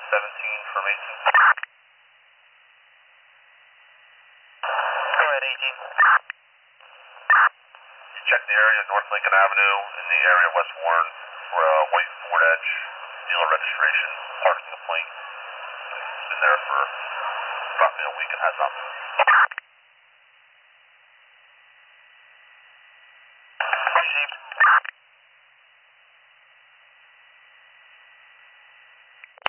17 from 18. Go ahead, 18. Check the area North Lincoln Avenue in the area of West Warren for a white Ford Edge, dealer registration, parking complaint. It's been there for approximately a week and has not moved. Received.